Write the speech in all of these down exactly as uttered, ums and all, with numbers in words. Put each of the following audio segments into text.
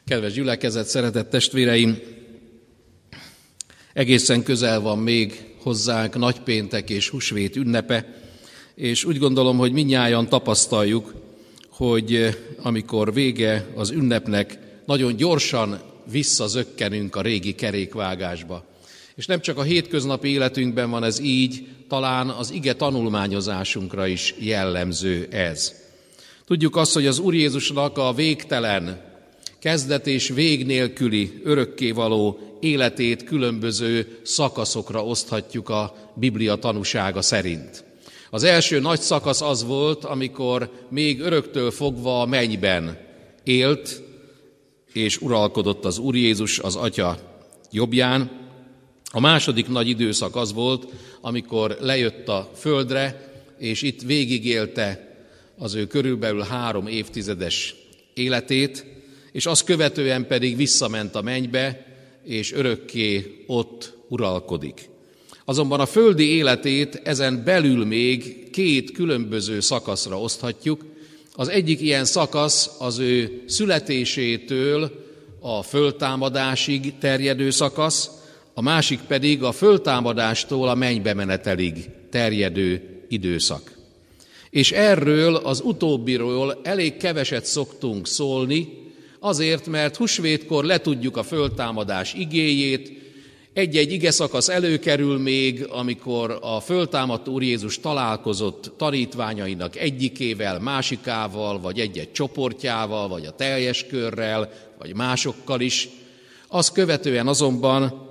Kedves gyülekezet, szeretett testvéreim! Egészen közel van még hozzánk nagypéntek és húsvét ünnepe, és úgy gondolom, hogy mindnyájan tapasztaljuk, hogy amikor vége az ünnepnek, nagyon gyorsan visszazökkenünk a régi kerékvágásba. És nem csak a hétköznapi életünkben van ez így, talán az ige tanulmányozásunkra is jellemző ez. Tudjuk azt, hogy az Úr Jézusnak a végtelen, kezdet és vég nélküli, örökkévaló életét különböző szakaszokra oszthatjuk a Biblia tanúsága szerint. Az első nagy szakasz az volt, amikor még öröktől fogva a mennyben élt, és uralkodott az Úr Jézus az Atya jobbján. A második nagy időszak az volt, amikor lejött a földre, és itt végigélte az ő körülbelül három évtizedes életét, és azt követően pedig visszament a mennybe, és örökké ott uralkodik. Azonban a földi életét ezen belül még két különböző szakaszra oszthatjuk. Az egyik ilyen szakasz az ő születésétől a föltámadásig terjedő szakasz, a másik pedig a föltámadástól a mennybe menetelig terjedő időszak. És erről az utóbbiról elég keveset szoktunk szólni, azért, mert húsvétkor letudjuk a föltámadás igéjét, egy-egy igeszakasz előkerül még, amikor a föltámadt Úr Jézus találkozott tanítványainak egyikével, másikával, vagy egy-egy csoportjával, vagy a teljes körrel, vagy másokkal is. Azt követően azonban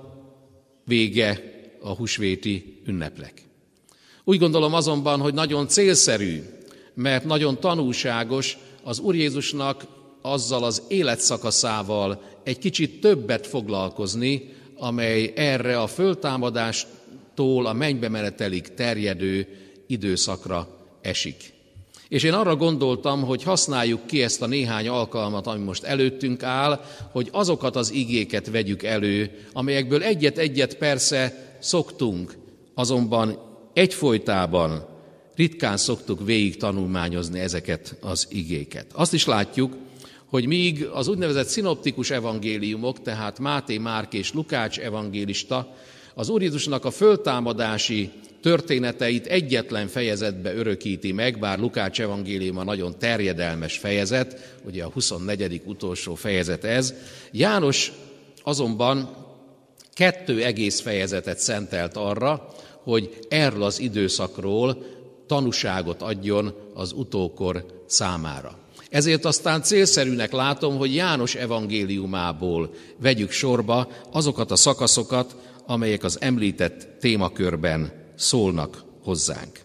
vége a húsvéti ünnepnek. Úgy gondolom azonban, hogy nagyon célszerű, mert nagyon tanúságos az Úr Jézusnak azzal az életszakaszával egy kicsit többet foglalkozni, amely erre a föltámadástól a mennybe menetelig terjedő időszakra esik. És én arra gondoltam, hogy használjuk ki ezt a néhány alkalmat, ami most előttünk áll, hogy azokat az igéket vegyük elő, amelyekből egyet-egyet persze szoktunk, azonban egyfolytában ritkán szoktuk végig tanulmányozni ezeket az igéket. Azt is látjuk, hogy míg az úgynevezett szinoptikus evangéliumok, tehát Máté, Márk és Lukács evangélista az Úr Jézusnak a föltámadási történeteit egyetlen fejezetbe örökíti meg, bár Lukács evangéliuma nagyon terjedelmes fejezet, ugye a huszonnegyedik utolsó fejezet ez. János azonban kettő egész fejezetet szentelt arra, hogy erről az időszakról tanúságot adjon az utókor számára. Ezért aztán célszerűnek látom, hogy János evangéliumából vegyük sorba azokat a szakaszokat, amelyek az említett témakörben szólnak hozzánk.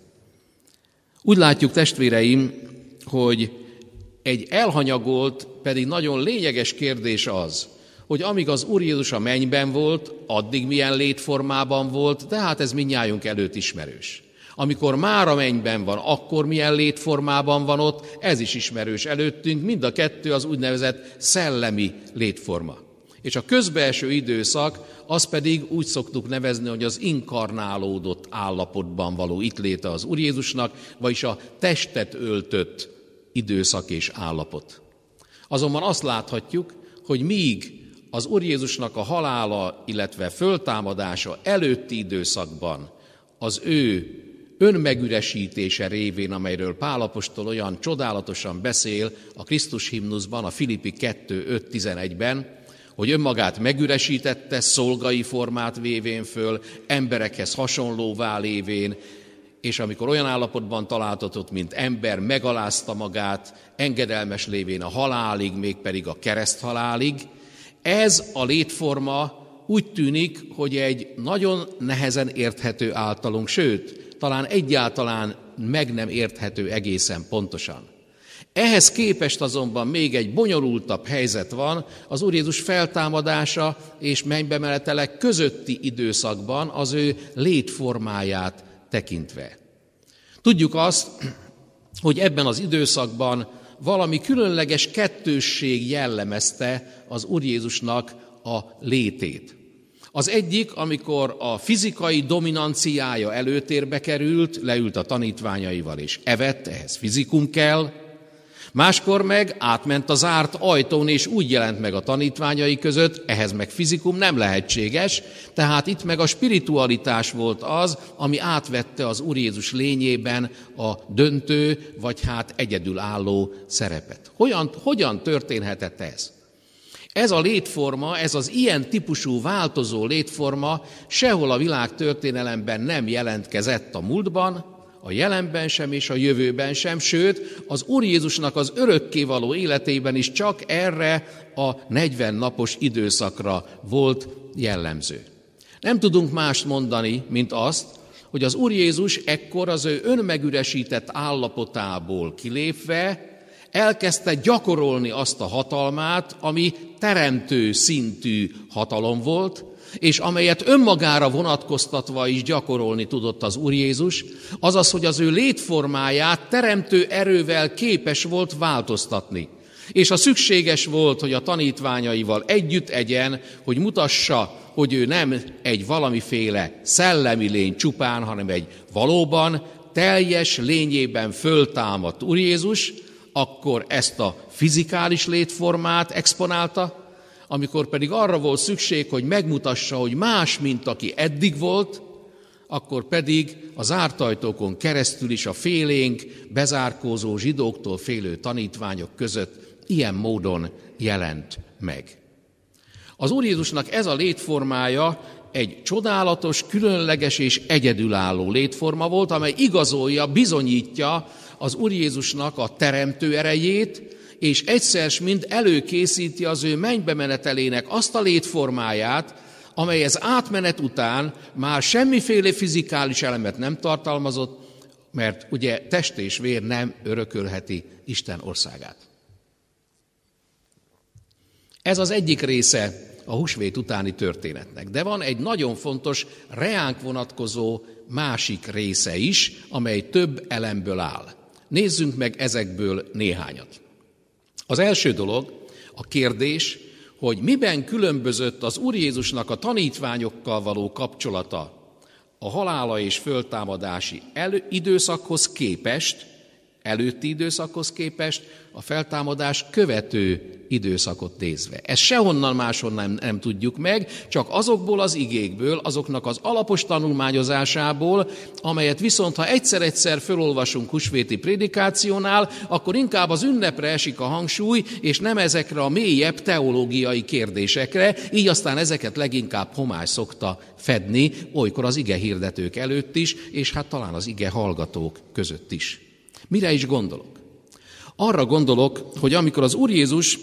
Úgy látjuk, testvéreim, hogy egy elhanyagolt, pedig nagyon lényeges kérdés az, hogy amíg az Úr Jézus a mennyben volt, addig milyen létformában volt, de hát ez mindnyájunk előtt ismerős. Amikor már a mennyben van, akkor milyen létformában van ott, ez is ismerős előttünk, mind a kettő az úgynevezett szellemi létforma. És a közbeeső időszak, az pedig úgy szoktuk nevezni, hogy az inkarnálódott állapotban való itt léte az Úr Jézusnak, vagyis a testet öltött időszak és állapot. Azonban azt láthatjuk, hogy míg az Úr Jézusnak a halála, illetve föltámadása előtti időszakban az ő önmegüresítése révén, amelyről Pál apostol olyan csodálatosan beszél a Krisztus himnuszban, a Filippi kettő öt tizenegyben, hogy önmagát megüresítette, szolgai formát vévén föl, emberekhez hasonlóvá lévén, és amikor olyan állapotban találtatott, mint ember, megalázta magát, engedelmes lévén a halálig, mégpedig a kereszthalálig. Ez a létforma úgy tűnik, hogy egy nagyon nehezen érthető általunk, sőt, talán egyáltalán meg nem érthető egészen pontosan. Ehhez képest azonban még egy bonyolultabb helyzet van az Úr Jézus feltámadása és mennybe menetele közötti időszakban az ő létformáját tekintve. Tudjuk azt, hogy ebben az időszakban valami különleges kettősség jellemezte az Úr Jézusnak a létét. Az egyik, amikor a fizikai dominanciája előtérbe került, leült a tanítványaival és evett, ehhez fizikum kell. Máskor meg átment a zárt ajtón, és úgy jelent meg a tanítványai között, ehhez meg fizikum nem lehetséges, tehát itt meg a spiritualitás volt az, ami átvette az Úr Jézus lényében a döntő, vagy hát egyedülálló szerepet. Hogyan, hogyan történhetett ez? Ez a létforma, ez az ilyen típusú változó létforma sehol a világ történelemben nem jelentkezett a múltban, a jelenben sem és a jövőben sem, sőt, az Úr Jézusnak az örökkévaló életében is csak erre a negyven napos időszakra volt jellemző. Nem tudunk mást mondani, mint azt, hogy az Úr Jézus ekkor az ő önmegüresített állapotából kilépve elkezdte gyakorolni azt a hatalmát, ami teremtő szintű hatalom volt, és amelyet önmagára vonatkoztatva is gyakorolni tudott az Úr Jézus, azaz, hogy az ő létformáját teremtő erővel képes volt változtatni. És ha szükséges volt, hogy a tanítványaival együtt egyen, hogy mutassa, hogy ő nem egy valamiféle szellemi lény csupán, hanem egy valóban teljes lényében föltámadt Úr Jézus, akkor ezt a fizikális létformát exponálta, amikor pedig arra volt szükség, hogy megmutassa, hogy más, mint aki eddig volt, akkor pedig a zárt ajtókon keresztül is a félénk, bezárkózó zsidóktól félő tanítványok között ilyen módon jelent meg. Az Úr Jézusnak ez a létformája egy csodálatos, különleges és egyedülálló létforma volt, amely igazolja, bizonyítja az Úr Jézusnak a teremtő erejét, és egyszer s mind előkészíti az ő mennybe menetelének azt a létformáját, amely az átmenet után már semmiféle fizikális elemet nem tartalmazott, mert ugye test és vér nem örökölheti Isten országát. Ez az egyik része a húsvét utáni történetnek. De van egy nagyon fontos, reánk vonatkozó másik része is, amely több elemből áll. Nézzünk meg ezekből néhányat. Az első dolog, a kérdés, hogy miben különbözött az Úr Jézusnak a tanítványokkal való kapcsolata a halála és föltámadási elő, időszakhoz képest, előtti időszakhoz képest, a feltámadás követő időszakot nézve. Ezt sehonnan máshonnan nem, nem tudjuk meg, csak azokból az igékből, azoknak az alapos tanulmányozásából, amelyet viszont, ha egyszer-egyszer fölolvasunk húsvéti prédikációnál, akkor inkább az ünnepre esik a hangsúly, és nem ezekre a mélyebb teológiai kérdésekre, így aztán ezeket leginkább homály szokta fedni, olykor az ige hirdetők előtt is, és hát talán az ige hallgatók között is. Mire is gondolok? Arra gondolok, hogy amikor az Úr Jézus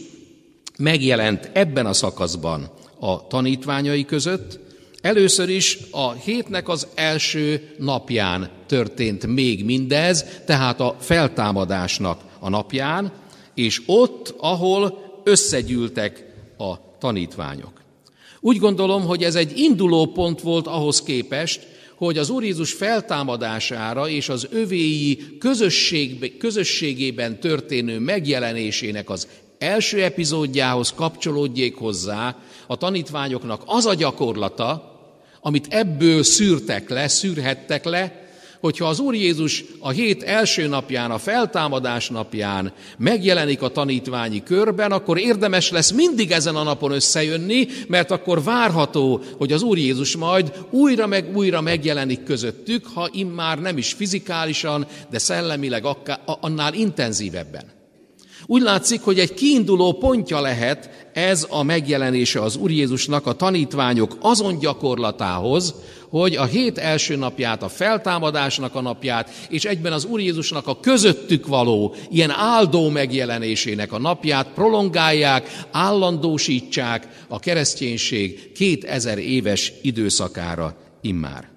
megjelent ebben a szakaszban a tanítványai között, először is a hétnek az első napján történt még mindez, tehát a feltámadásnak a napján, és ott, ahol összegyűltek a tanítványok. Úgy gondolom, hogy ez egy induló pont volt ahhoz képest, hogy az Úr Jézus feltámadására és az övéi közösség, közösségében történő megjelenésének az első epizódjához kapcsolódjék hozzá a tanítványoknak az a gyakorlata, amit ebből szűrtek le, szűrhettek le, hogyha az Úr Jézus a hét első napján, a feltámadás napján megjelenik a tanítványi körben, akkor érdemes lesz mindig ezen a napon összejönni, mert akkor várható, hogy az Úr Jézus majd újra meg újra megjelenik közöttük, ha immár nem is fizikálisan, de szellemileg annál intenzívebben. Úgy látszik, hogy egy kiinduló pontja lehet ez a megjelenése az Úr Jézusnak a tanítványok azon gyakorlatához, hogy a hét első napját, a feltámadásnak a napját, és egyben az Úr Jézusnak a közöttük való, ilyen áldó megjelenésének a napját prolongálják, állandósítsák a kereszténység kétezer éves időszakára immár.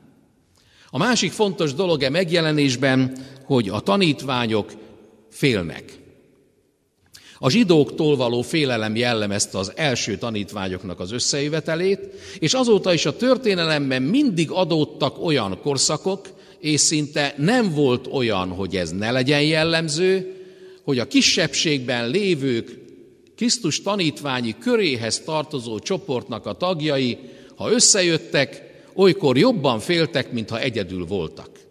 A másik fontos dolog e megjelenésben, hogy a tanítványok félnek. A zsidóktól való félelem jellemezte az első tanítványoknak az összejövetelét, és azóta is a történelemben mindig adódtak olyan korszakok, és szinte nem volt olyan, hogy ez ne legyen jellemző, hogy a kisebbségben lévők Krisztus tanítványi köréhez tartozó csoportnak a tagjai, ha összejöttek, olykor jobban féltek, mintha egyedül voltak.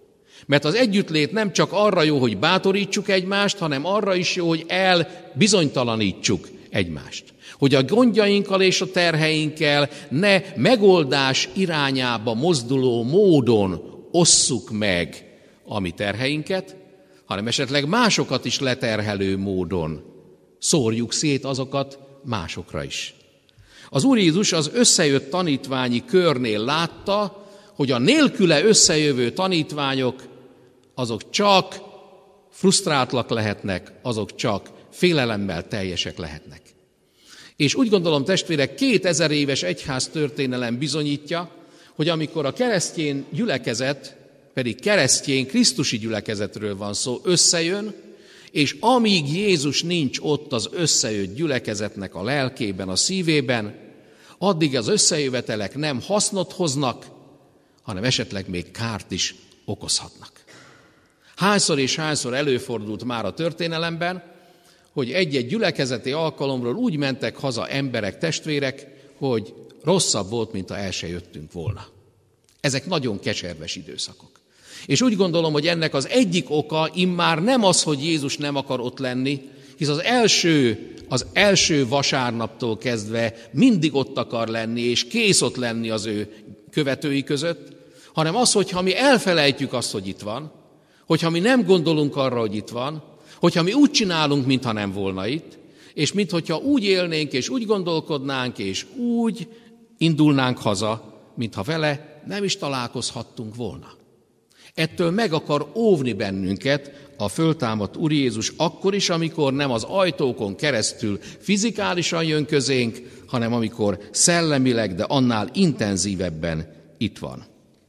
Mert az együttlét nem csak arra jó, hogy bátorítsuk egymást, hanem arra is jó, hogy elbizonytalanítsuk egymást. Hogy a gondjainkkal és a terheinkkel ne megoldás irányába mozduló módon osszuk meg a mi terheinket, hanem esetleg másokat is leterhelő módon szórjuk szét azokat másokra is. Az Úr Jézus az összejött tanítványi körnél látta, hogy a nélküle összejövő tanítványok azok csak frusztráltak lehetnek, azok csak félelemmel teljesek lehetnek. És úgy gondolom, testvérek, kétezer éves egyház történelem bizonyítja, hogy amikor a keresztény gyülekezet, pedig keresztény krisztusi gyülekezetről van szó, összejön, és amíg Jézus nincs ott az összejött gyülekezetnek a lelkében, a szívében, addig az összejövetelek nem hasznot hoznak, hanem esetleg még kárt is okozhatnak. Hányszor és hányszor előfordult már a történelemben, hogy egy-egy gyülekezeti alkalomról úgy mentek haza emberek, testvérek, hogy rosszabb volt, mint ha el se jöttünk volna. Ezek nagyon keserves időszakok. És úgy gondolom, hogy ennek az egyik oka immár nem az, hogy Jézus nem akar ott lenni, hisz az első, az első vasárnaptól kezdve mindig ott akar lenni, és kész ott lenni az ő követői között, hanem az, hogyha mi elfelejtjük azt, hogy itt van, hogyha mi nem gondolunk arra, hogy itt van, hogyha mi úgy csinálunk, mintha nem volna itt, és minthogyha úgy élnénk, és úgy gondolkodnánk, és úgy indulnánk haza, mintha vele nem is találkozhattunk volna. Ettől meg akar óvni bennünket a föltámadt Úr Jézus akkor is, amikor nem az ajtókon keresztül fizikálisan jön közénk, hanem amikor szellemileg, de annál intenzívebben itt van.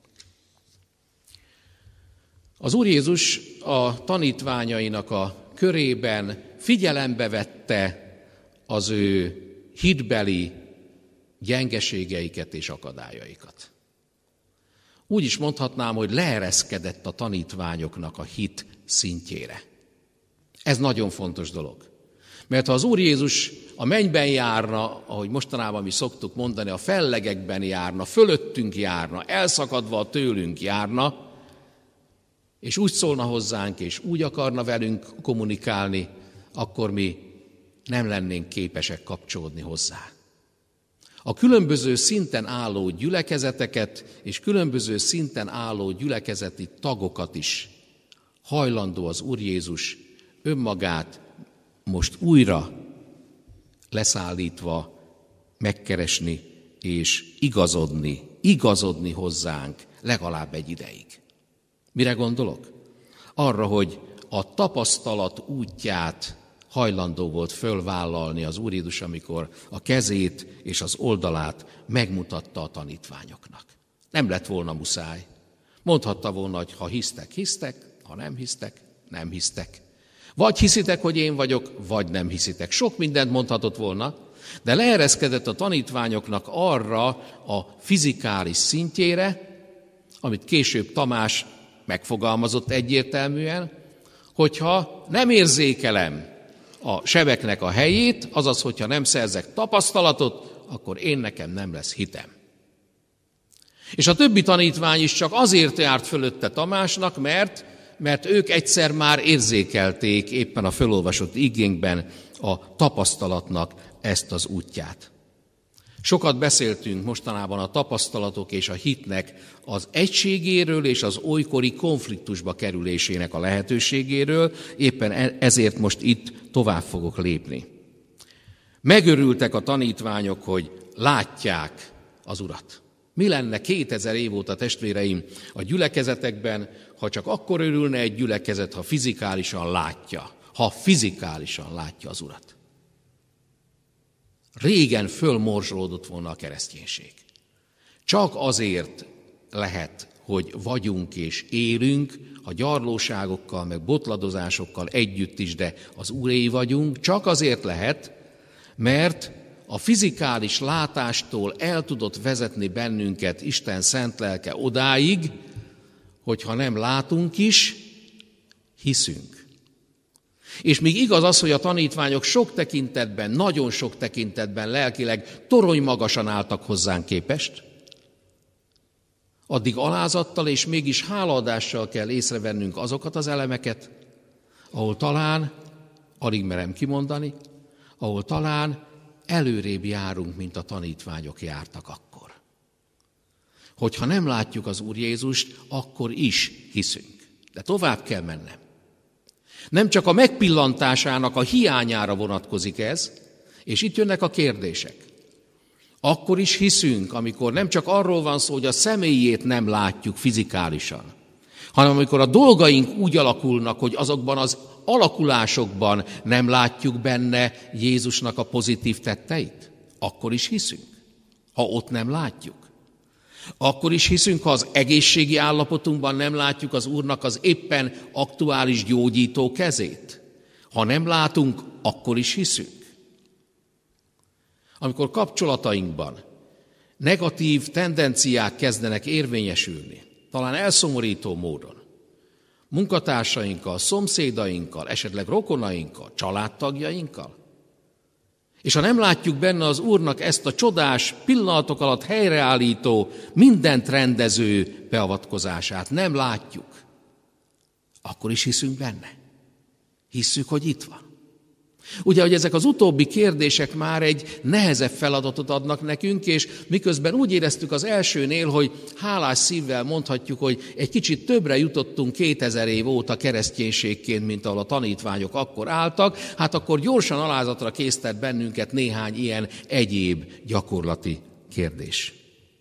Az Úr Jézus a tanítványainak a körében figyelembe vette az ő hitbeli gyengeségeiket és akadályaikat. Úgy is mondhatnám, hogy leereszkedett a tanítványoknak a hit szintjére. Ez nagyon fontos dolog. Mert ha az Úr Jézus a mennyben járna, ahogy mostanában mi szoktuk mondani, a fellegekben járna, fölöttünk járna, elszakadva a tőlünk járna, és úgy szólna hozzánk, és úgy akarna velünk kommunikálni, akkor mi nem lennénk képesek kapcsolódni hozzá. A különböző szinten álló gyülekezeteket és különböző szinten álló gyülekezeti tagokat is hajlandó az Úr Jézus önmagát most újra leszállítva megkeresni és igazodni, igazodni hozzánk legalább egy ideig. Mire gondolok? Arra, hogy a tapasztalat útját hajlandó volt fölvállalni az Úr Jézus, amikor a kezét és az oldalát megmutatta a tanítványoknak. Nem lett volna muszáj. Mondhatta volna, hogy ha hisztek, hisztek, ha nem hisztek, nem hisztek. Vagy hiszitek, hogy én vagyok, vagy nem hiszitek. Sok mindent mondhatott volna, de leereszkedett a tanítványoknak arra a fizikális szintjére, amit később Tamás megfogalmazott egyértelműen, hogyha nem érzékelem a sebeknek a helyét, azaz, hogyha nem szerzek tapasztalatot, akkor én nekem nem lesz hitem. És a többi tanítvány is csak azért járt fölötte Tamásnak, mert, mert ők egyszer már érzékelték éppen a fölolvasott igénkben a tapasztalatnak ezt az útját. Sokat beszéltünk mostanában a tapasztalatok és a hitnek az egységéről és az olykori konfliktusba kerülésének a lehetőségéről, éppen ezért most itt tovább fogok lépni. Megörültek a tanítványok, hogy látják az Urat. Mi lenne kétezer év óta, testvéreim, a gyülekezetekben, ha csak akkor örülne egy gyülekezet, ha fizikálisan látja, ha fizikálisan látja az Urat. Régen fölmorzsolódott volna a kereszténység. Csak azért lehet, hogy vagyunk és élünk, a gyarlóságokkal, meg botladozásokkal együtt is, de az Úréi vagyunk, csak azért lehet, mert a fizikális látástól el tudott vezetni bennünket Isten szent lelke odáig, hogyha nem látunk is, hiszünk. És még igaz az, hogy a tanítványok sok tekintetben, nagyon sok tekintetben lelkileg torony magasan álltak hozzánk képest, addig alázattal és mégis hálaadással kell észrevennünk azokat az elemeket, ahol talán, alig merem kimondani, ahol talán előrébb járunk, mint a tanítványok jártak akkor. Hogyha nem látjuk az Úr Jézust, akkor is hiszünk. De tovább kell mennem. Nem csak a megpillantásának a hiányára vonatkozik ez, és itt jönnek a kérdések. Akkor is hiszünk, amikor nem csak arról van szó, hogy a személyét nem látjuk fizikálisan, hanem amikor a dolgaink úgy alakulnak, hogy azokban az alakulásokban nem látjuk benne Jézusnak a pozitív tetteit, akkor is hiszünk, ha ott nem látjuk. Akkor is hiszünk, ha az egészségi állapotunkban nem látjuk az Úrnak az éppen aktuális gyógyító kezét. Ha nem látunk, akkor is hiszünk. Amikor kapcsolatainkban negatív tendenciák kezdenek érvényesülni, talán elszomorító módon, munkatársainkkal, szomszédainkkal, esetleg rokonainkkal, családtagjainkkal, és ha nem látjuk benne az Úrnak ezt a csodás, pillanatok alatt helyreállító, mindent rendező beavatkozását, nem látjuk, akkor is hiszünk benne. Hisszük, hogy itt van. Ugye, hogy ezek az utóbbi kérdések már egy nehezebb feladatot adnak nekünk, és miközben úgy éreztük az elsőnél, hogy hálás szívvel mondhatjuk, hogy egy kicsit többre jutottunk kétezer év óta kereszténységként, mint ahol a tanítványok akkor álltak, hát akkor gyorsan alázatra késztet bennünket néhány ilyen egyéb gyakorlati kérdés.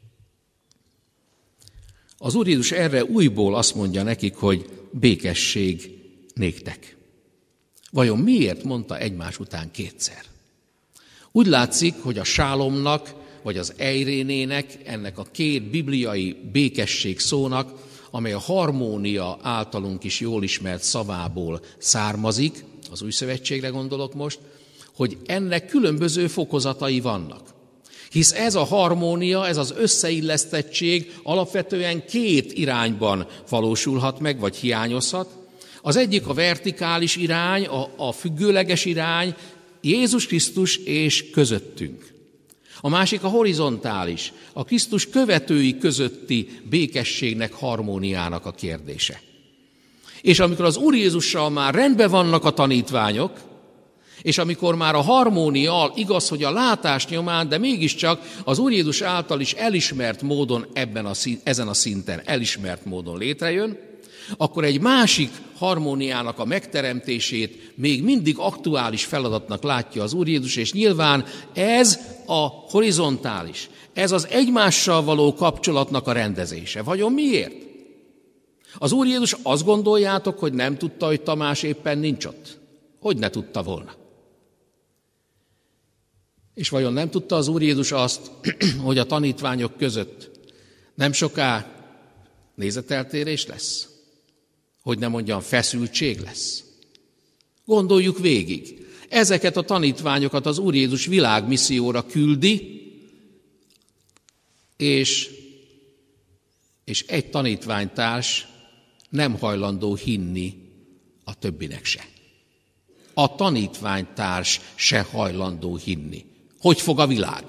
Az Úr Jézus erre újból azt mondja nekik, hogy békesség néktek. Vajon miért mondta egymás után kétszer? Úgy látszik, hogy a sálomnak, vagy az ejrénének, ennek a két bibliai békesség szónak, amely a harmónia általunk is jól ismert szavából származik, az Új Szövetségre gondolok most, hogy ennek különböző fokozatai vannak. Hisz ez a harmónia, ez az összeillesztettség alapvetően két irányban valósulhat meg, vagy hiányozhat. Az egyik a vertikális irány, a, a függőleges irány, Jézus Krisztus és közöttünk. A másik a horizontális, a Krisztus követői közötti békességnek, harmóniának a kérdése. És amikor az Úr Jézussal már rendben vannak a tanítványok, és amikor már a harmónia, igaz, hogy a látás nyomán, de mégiscsak az Úr Jézus által is elismert módon ebben a, ezen a szinten elismert módon létrejön, akkor egy másik harmóniának a megteremtését még mindig aktuális feladatnak látja az Úr Jézus, és nyilván ez a horizontális, ez az egymással való kapcsolatnak a rendezése. Vajon miért? Az Úr Jézus azt gondoljátok, hogy nem tudta, hogy Tamás éppen nincs ott? Hogy ne tudta volna? És vajon nem tudta az Úr Jézus azt, hogy a tanítványok között nem soká nézeteltérés lesz? Hogy nem mondjam, feszültség lesz? Gondoljuk végig. Ezeket a tanítványokat az Úr Jézus világmisszióra küldi, és, és egy tanítványtárs nem hajlandó hinni a többinek se. A tanítványtárs se hajlandó hinni. Hogy fog a világ?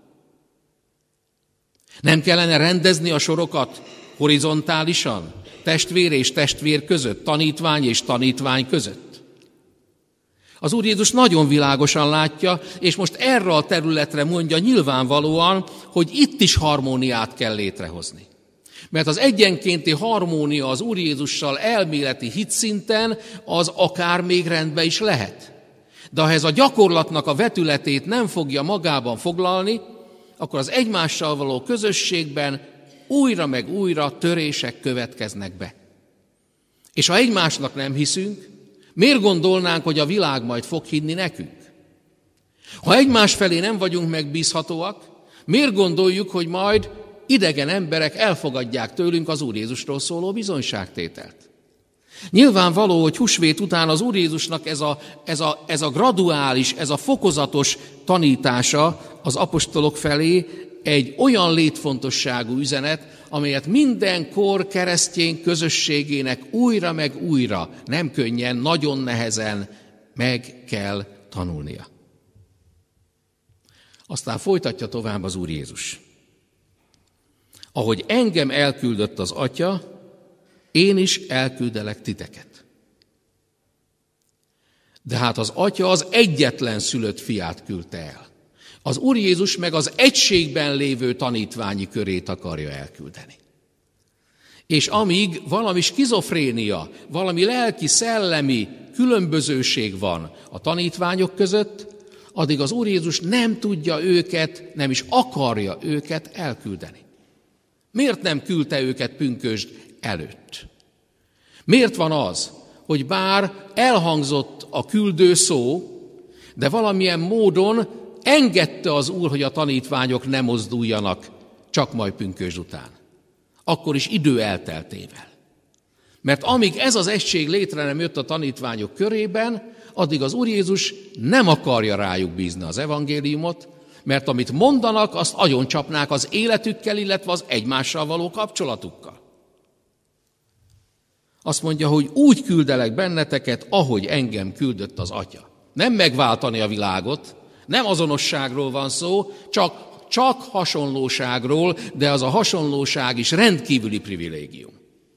Nem kellene rendezni a sorokat horizontálisan? Testvér és testvér között, tanítvány és tanítvány között. Az Úr Jézus nagyon világosan látja, és most erre a területre mondja nyilvánvalóan, hogy itt is harmóniát kell létrehozni. Mert az egyenkénti harmónia az Úr Jézussal elméleti hitszinten az akár még rendben is lehet. De ha ez a gyakorlatnak a vetületét nem fogja magában foglalni, akkor az egymással való közösségben újra meg újra törések következnek be. És ha egymásnak nem hiszünk, miért gondolnánk, hogy a világ majd fog hinni nekünk? Ha egymás felé nem vagyunk megbízhatóak, miért gondoljuk, hogy majd idegen emberek elfogadják tőlünk az Úr Jézusról szóló bizonyságtételt? Nyilvánvaló, hogy húsvét után az Úr Jézusnak ez a, ez, a, ez a graduális, ez a fokozatos tanítása az apostolok felé egy olyan létfontosságú üzenet, amelyet minden kor keresztény közösségének újra meg újra, nem könnyen, nagyon nehezen meg kell tanulnia. Aztán folytatja tovább az Úr Jézus. Ahogy engem elküldött az Atya, én is elküldelek titeket. De hát az Atya az egyetlen szülött fiát küldte el. Az Úr Jézus meg az egységben lévő tanítványi körét akarja elküldeni. És amíg valami skizofrénia, valami lelki-szellemi különbözőség van a tanítványok között, addig az Úr Jézus nem tudja őket, nem is akarja őket elküldeni. Miért nem küldte őket pünkösd előtt? Miért van az, hogy bár elhangzott a küldő szó, de valamilyen módon engedte az Úr, hogy a tanítványok ne mozduljanak csak majd pünkösd után? Akkor is idő elteltével. Mert amíg ez az egység létre nem jött a tanítványok körében, addig az Úr Jézus nem akarja rájuk bízni az evangéliumot, mert amit mondanak, azt agyoncsapnák az életükkel, illetve az egymással való kapcsolatukkal. Azt mondja, hogy úgy küldelek benneteket, ahogy engem küldött az Atya. Nem megváltani a világot, nem azonosságról van szó, csak, csak hasonlóságról, de az a hasonlóság is rendkívüli privilégium.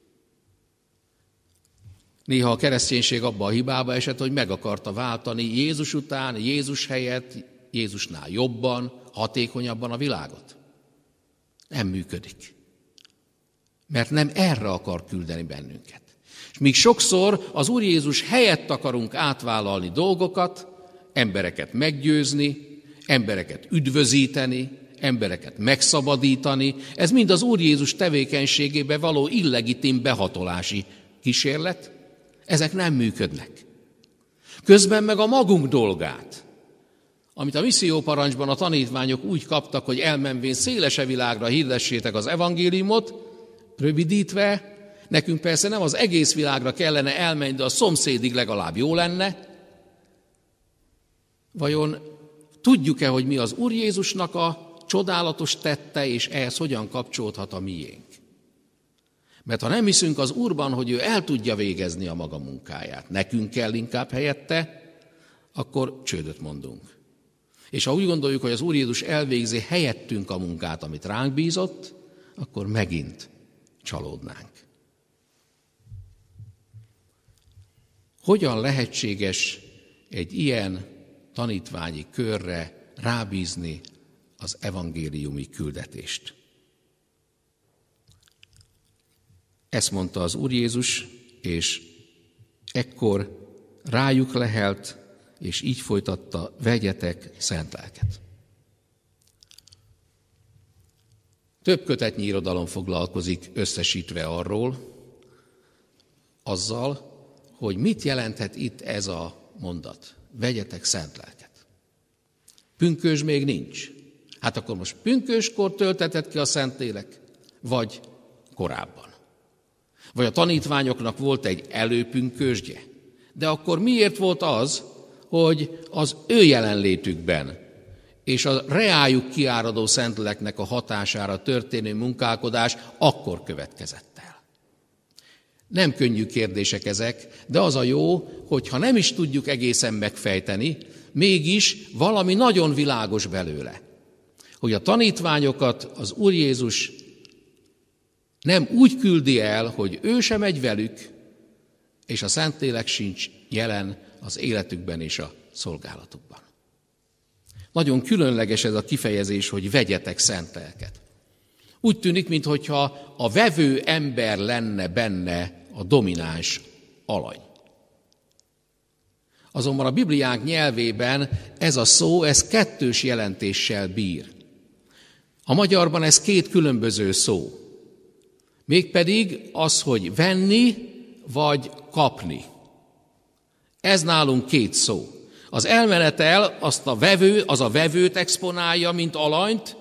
Néha a kereszténység abba a hibába esett, hogy meg akarta váltani Jézus után, Jézus helyett, Jézusnál jobban, hatékonyabban a világot. Nem működik. Mert nem erre akar küldeni bennünket. És míg sokszor az Úr Jézus helyett akarunk átvállalni dolgokat, embereket meggyőzni, embereket üdvözíteni, embereket megszabadítani, ez mind az Úr Jézus tevékenységébe való illegitim behatolási kísérlet, ezek nem működnek. Közben meg a magunk dolgát, amit a misszióparancsban a tanítványok úgy kaptak, hogy elmenvén szélese világra hirdessétek az evangéliumot, rövidítve, nekünk persze nem az egész világra kellene elmenni, de a szomszédig legalább jó lenne. Vajon tudjuk-e, hogy mi az Úr Jézusnak a csodálatos tette, és ehhez hogyan kapcsolódhat a miénk? Mert ha nem hiszünk az Úrban, hogy ő el tudja végezni a maga munkáját, nekünk kell inkább helyette, akkor csődöt mondunk. És ha úgy gondoljuk, hogy az Úr Jézus elvégzi helyettünk a munkát, amit ránk bízott, akkor megint csalódnánk. Hogyan lehetséges egy ilyen tanítványi körre rábízni az evangéliumi küldetést? Ezt mondta az Úr Jézus, és ekkor rájuk lehelt, és így folytatta, vegyetek szent lelket. Több kötetnyi irodalom foglalkozik összesítve arról, azzal, hogy mit jelenthet itt ez a mondat. Vegyetek szent lelket. Pünkösd még nincs. Hát akkor most pünkösdkor töltetett ki a Szentlélek, vagy korábban. Vagy a tanítványoknak volt egy előpünkösdje. De akkor miért volt az, hogy az ő jelenlétükben és a reájuk kiáradó Szentléleknek a hatására történő munkálkodás akkor következett el? Nem könnyű kérdések ezek, de az a jó, hogyha nem is tudjuk egészen megfejteni, mégis valami nagyon világos belőle, hogy a tanítványokat az Úr Jézus nem úgy küldi el, hogy ő sem megy velük, és a Szentlélek sincs jelen az életükben és a szolgálatukban. Nagyon különleges ez a kifejezés, hogy vegyetek szent lelket. Úgy tűnik, mintha a vevő ember lenne benne a domináns alany. Azonban a Bibliánk nyelvében ez a szó, ez kettős jelentéssel bír. A magyarban ez két különböző szó. Mégpedig az, hogy venni vagy kapni. Ez nálunk két szó. Az elmenetel azt a vevő, az a vevőt exponálja, mint alanyt,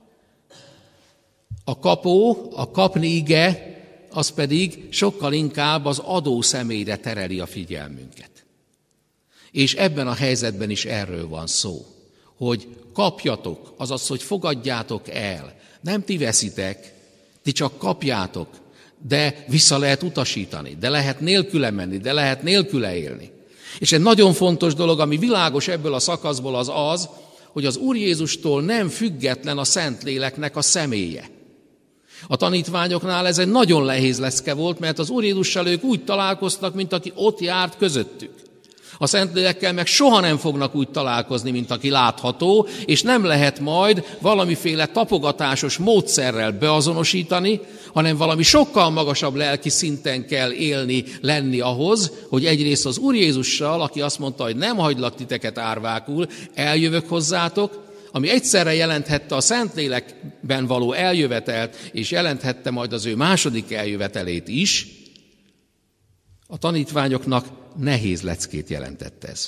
a kapó, a kapni ige, az pedig sokkal inkább az adó személyre tereli a figyelmünket. És ebben a helyzetben is erről van szó, hogy kapjatok, azaz, hogy fogadjátok el. Nem ti veszitek, ti csak kapjátok, de vissza lehet utasítani, de lehet nélküle menni, de lehet nélküle élni. És egy nagyon fontos dolog, ami világos ebből a szakaszból, az az, hogy az Úr Jézustól nem független a Szentléleknek a személye. A tanítványoknál ez egy nagyon nehéz lecke volt, mert az Úr Jézussal ők úgy találkoztak, mint aki ott járt közöttük. A Szentlélekkel meg soha nem fognak úgy találkozni, mint aki látható, és nem lehet majd valamiféle tapogatásos módszerrel beazonosítani, hanem valami sokkal magasabb lelki szinten kell élni, lenni ahhoz, hogy egyrészt az Úr Jézussal, aki azt mondta, hogy nem hagylak titeket árvákul, eljövök hozzátok, ami egyszerre jelenthette a Szentlélekben való eljövetelt, és jelenthette majd az ő második eljövetelét is, a tanítványoknak nehéz leckét jelentett ez.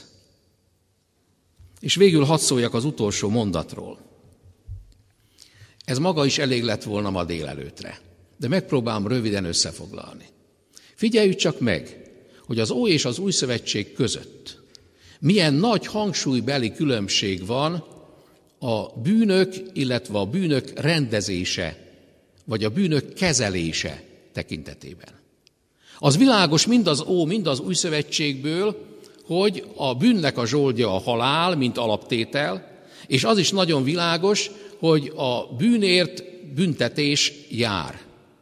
És végül hadd szóljak az utolsó mondatról. Ez maga is elég lett volna ma délelőtre, de megpróbálom röviden összefoglalni. Figyeljük csak meg, hogy az Ó és az Új Szövetség között milyen nagy hangsúlybeli különbség van a bűnök, illetve a bűnök rendezése, vagy a bűnök kezelése tekintetében. Az világos mind az Ó, mind az Új Szövetségből, hogy a bűnnek a zsoldja a halál, mint alaptétel, és az is nagyon világos, hogy a bűnért büntetés jár.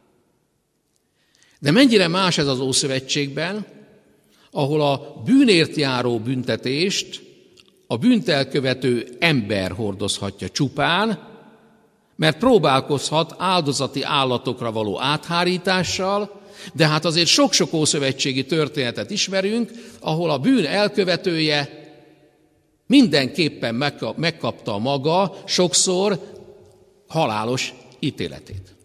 De mennyire más ez az Ószövetségben, ahol a bűnért járó büntetést a bűnt elkövető ember hordozhatja csupán, mert próbálkozhat áldozati állatokra való áthárítással, de hát azért sok-sok ószövetségi történetet ismerünk, ahol a bűn elkövetője mindenképpen megkapta maga sokszor halálos ítéletét.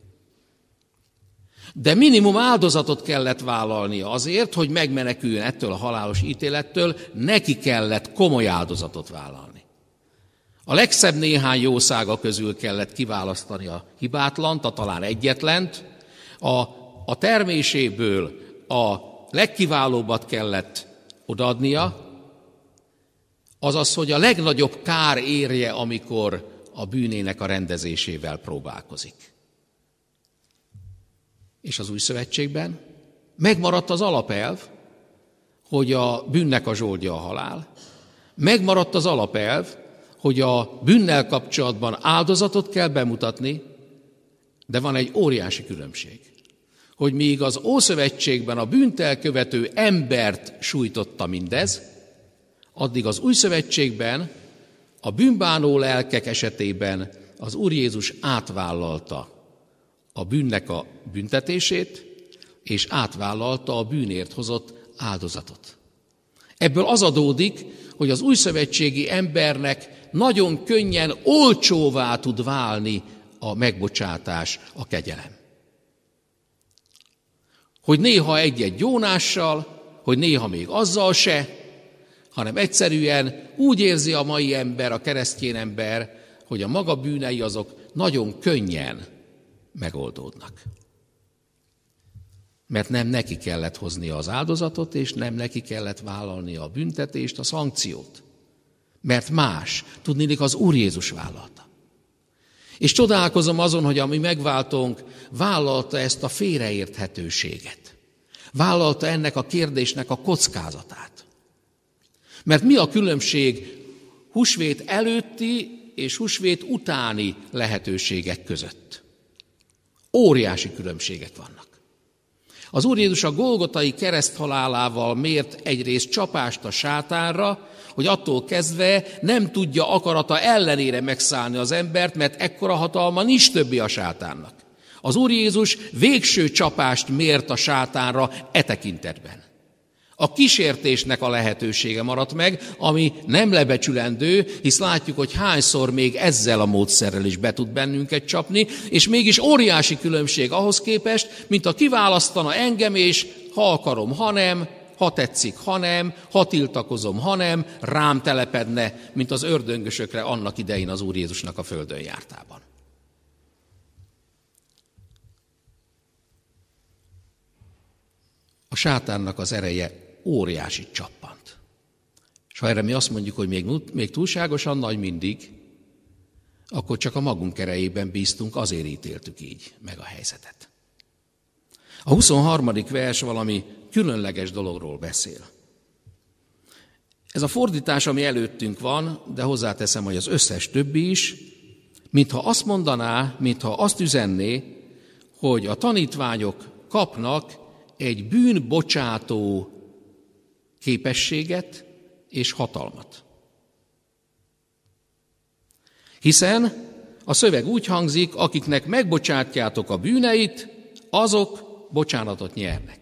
De minimum áldozatot kellett vállalnia azért, hogy megmeneküljön ettől a halálos ítélettől, neki kellett komoly áldozatot vállalni. A legszebb néhány jószága közül kellett kiválasztani a hibátlant, a talán egyetlent, a, a terméséből a legkiválóbbat kellett odaadnia, azaz, hogy a legnagyobb kár érje, amikor a bűnének a rendezésével próbálkozik. És az Új Szövetségben megmaradt az alapelv, hogy a bűnnek a zsoldja a halál. Megmaradt az alapelv, hogy a bűnnel kapcsolatban áldozatot kell bemutatni, de van egy óriási különbség, hogy míg az Ószövetségben a bűnt elkövető embert sújtotta mindez, addig az Új Szövetségben a bűnbánó lelkek esetében az Úr Jézus átvállalta a bűnnek a büntetését, és átvállalta a bűnért hozott áldozatot. Ebből az adódik, hogy az újszövetségi embernek nagyon könnyen olcsóvá tud válni a megbocsátás, a kegyelem. Hogy néha egy-egy gyónással, hogy néha még azzal se, hanem egyszerűen úgy érzi a mai ember, a keresztény ember, hogy a maga bűnei azok nagyon könnyen megoldódnak. Mert nem neki kellett hoznia az áldozatot, és nem neki kellett vállalnia a büntetést, a szankciót. Mert más, tudniillik, az Úr Jézus vállalta. És csodálkozom azon, hogy a mi megváltónk vállalta ezt a félreérthetőséget. Vállalta ennek a kérdésnek a kockázatát. Mert mi a különbség húsvét előtti és húsvét utáni lehetőségek között? Óriási különbségek vannak. Az Úr Jézus a golgotai kereszthalálával mért egyrészt csapást a sátánra, hogy attól kezdve nem tudja akarata ellenére megszállni az embert, mert ekkora hatalma nincs többi a sátánnak. Az Úr Jézus végső csapást mért a sátánra e tekintetben. A kísértésnek a lehetősége maradt meg, ami nem lebecsülendő, hisz látjuk, hogy hányszor még ezzel a módszerrel is be tud bennünket csapni, és mégis óriási különbség ahhoz képest, mint a kiválasztana engem, és ha akarom, ha nem, ha tetszik, ha nem, ha tiltakozom, ha nem, rám telepedne, mint az ördöngösökre annak idején az Úr Jézusnak a földön jártában. A sátánnak az ereje óriási csappant. És ha erre mi azt mondjuk, hogy még, még túlságosan nagy mindig, akkor csak a magunk erejében bíztunk, azért ítéltük így meg a helyzetet. A huszonharmadik vers valami különleges dologról beszél. Ez a fordítás, ami előttünk van, de hozzáteszem, hogy az összes többi is, mintha azt mondaná, mintha azt üzenné, hogy a tanítványok kapnak egy bűnbocsátó képességet és hatalmat. Hiszen a szöveg úgy hangzik, akiknek megbocsátjátok a bűneit, azok bocsánatot nyernek.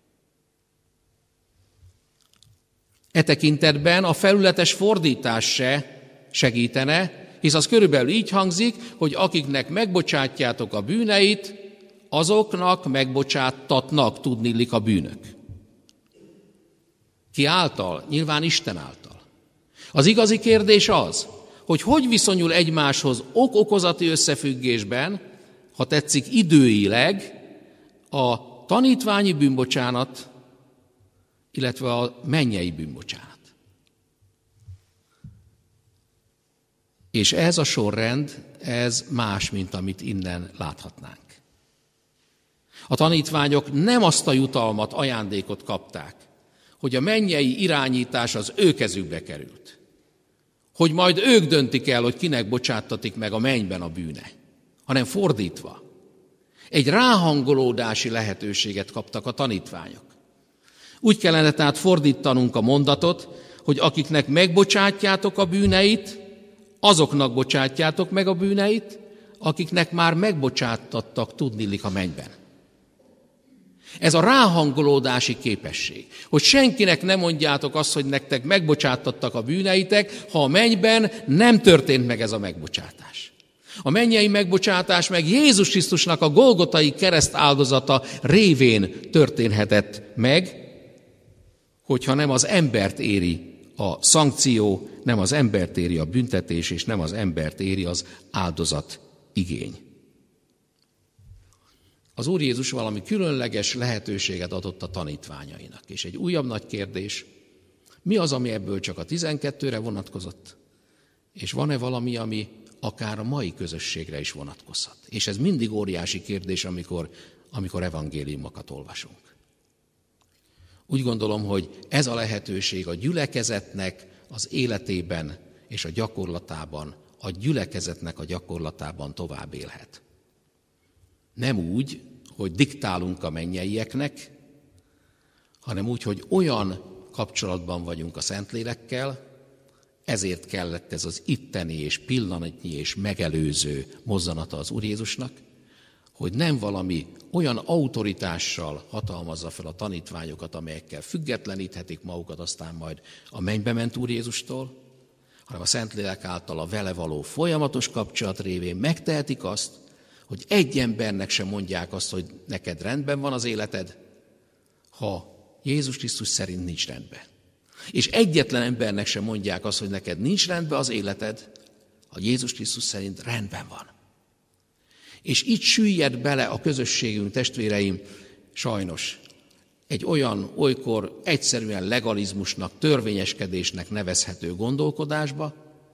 E tekintetben a felületes fordítás se segítene, hisz az körülbelül így hangzik, hogy akiknek megbocsátjátok a bűneit, azoknak megbocsátatnak tudniillik a bűnök. Ki által? Nyilván Isten által. Az igazi kérdés az, hogy hogy viszonyul egymáshoz ok-okozati összefüggésben, ha tetszik időileg, a tanítványi bűnbocsánat, illetve a mennyei bűnbocsánat. És ez a sorrend, ez más, mint amit innen láthatnánk. A tanítványok nem azt a jutalmat, ajándékot kapták, hogy a mennyei irányítás az ő kezükbe került. Hogy majd ők döntik el, hogy kinek bocsáttatik meg a mennyben a bűne, hanem fordítva. Egy ráhangolódási lehetőséget kaptak a tanítványok. Úgy kellene tehát fordítanunk a mondatot, hogy akiknek megbocsátjátok a bűneit, azoknak bocsátjátok meg a bűneit, akiknek már megbocsátattak tudniillik a mennyben. Ez a ráhangolódási képesség, hogy senkinek ne mondjátok azt, hogy nektek megbocsátattak a bűneitek, ha a mennyben nem történt meg ez a megbocsátás. A mennyei megbocsátás meg Jézus Krisztusnak a golgotai kereszt áldozata révén történhetett meg, hogyha nem az embert éri a szankció, nem az embert éri a büntetés, és nem az embert éri az áldozat igény. Az Úr Jézus valami különleges lehetőséget adott a tanítványainak. És egy újabb nagy kérdés, mi az, ami ebből csak a tizenkettőre vonatkozott? És van-e valami, ami akár a mai közösségre is vonatkozhat? És ez mindig óriási kérdés, amikor, amikor evangéliumokat olvasunk. Úgy gondolom, hogy ez a lehetőség a gyülekezetnek az életében és a gyakorlatában, a gyülekezetnek a gyakorlatában tovább élhet. Nem úgy, hogy diktálunk a mennyeieknek, hanem úgy, hogy olyan kapcsolatban vagyunk a Szentlélekkel, ezért kellett ez az itteni és pillanatnyi és megelőző mozzanata az Úr Jézusnak, hogy nem valami olyan autoritással hatalmazza fel a tanítványokat, amelyekkel függetleníthetik magukat aztán majd a mennybe ment Úr Jézustól, hanem a Szentlélek által a vele való folyamatos kapcsolat révén megtehetik azt, hogy egy embernek sem mondják azt, hogy neked rendben van az életed, ha Jézus Krisztus szerint nincs rendben. És egyetlen embernek sem mondják azt, hogy neked nincs rendben az életed, ha Jézus Krisztus szerint rendben van. És így süllyed bele a közösségünk, testvéreim, sajnos egy olyan, olykor egyszerűen legalizmusnak, törvényeskedésnek nevezhető gondolkodásba,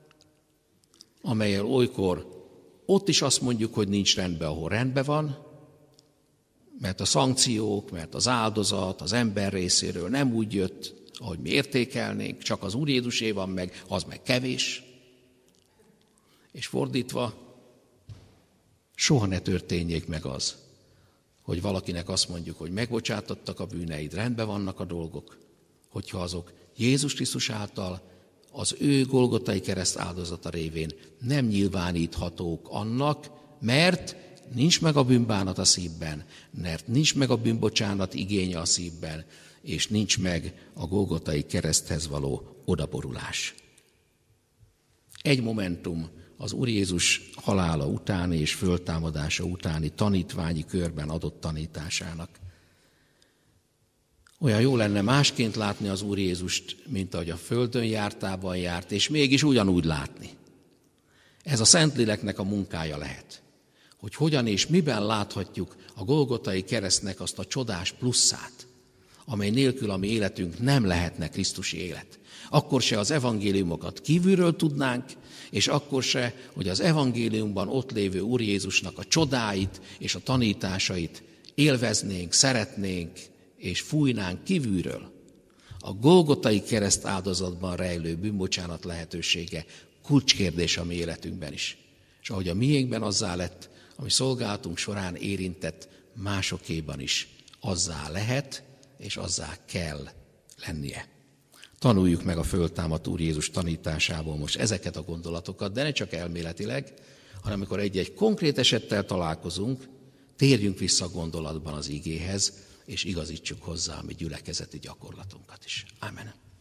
amellyel olykor ott is azt mondjuk, hogy nincs rendben, ahol rendben van, mert a szankciók, mert az áldozat az ember részéről nem úgy jött, ahogy mi értékelnénk, csak az Úr Jézusé van meg, az meg kevés. És fordítva, soha ne történjék meg az, hogy valakinek azt mondjuk, hogy megbocsátottak a bűneid, rendben vannak a dolgok, hogyha azok Jézus Krisztus által az ő golgotai kereszt áldozata révén nem nyilváníthatók annak, mert nincs meg a bűnbánat a szívben, mert nincs meg a bűnbocsánat igénye a szívben, és nincs meg a golgotai kereszthez való odaborulás. Egy momentum az Úr Jézus halála utáni és föltámadása utáni tanítványi körben adott tanításának. Olyan jó lenne másként látni az Úr Jézust, mint ahogy a földön jártában járt, és mégis ugyanúgy látni. Ez a Szentléleknek a munkája lehet, hogy hogyan és miben láthatjuk a golgotai keresztnek azt a csodás pluszát, amely nélkül a mi életünk nem lehetne krisztusi élet. Akkor se az evangéliumokat kívülről tudnánk, és akkor se, hogy az evangéliumban ott lévő Úr Jézusnak a csodáit és a tanításait élveznénk, szeretnénk, és fújnánk kívülről. A golgotai kereszt áldozatban rejlő bűnbocsánat lehetősége kulcskérdés a mi életünkben is. És ahogy a miénkben azzá lett, ami szolgálatunk során érintett másokéban is azzá lehet, és azzá kell lennie. Tanuljuk meg a föltámadt Úr Jézus tanításából most ezeket a gondolatokat, de ne csak elméletileg, hanem amikor egy-egy konkrét esettel találkozunk, térjünk vissza gondolatban az igéhez, és igazítsuk hozzá a mi gyülekezeti gyakorlatunkat is. Amen.